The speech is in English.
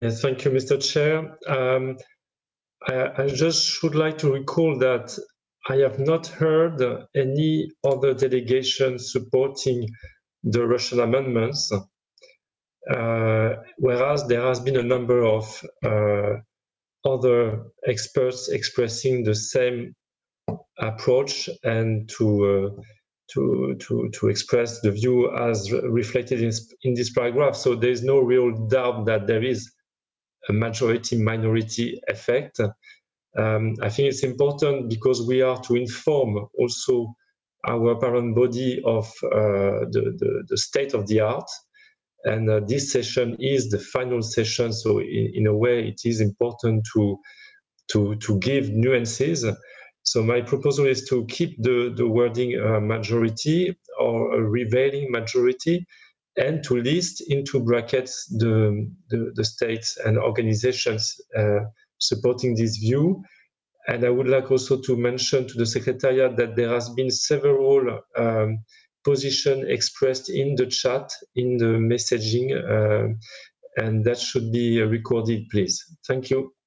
Yes, thank you, Mr. Chair. I just would like to recall that I have not heard any other delegation supporting the Russian amendments, whereas there has been a number of other experts expressing the same approach and to express the view as reflected in this paragraph. So there is no real doubt that there is a majority-minority effect. I think it's important because we are to inform also our parent body of the state of the art. And this session is the final session, so in a way it is important to give nuances. So my proposal is to keep the wording majority or a prevailing majority, and to list into brackets the states and organizations supporting this view. And I would like also to mention to the Secretariat that there has been several positions expressed in the chat, in the messaging, and that should be recorded, please. Thank you.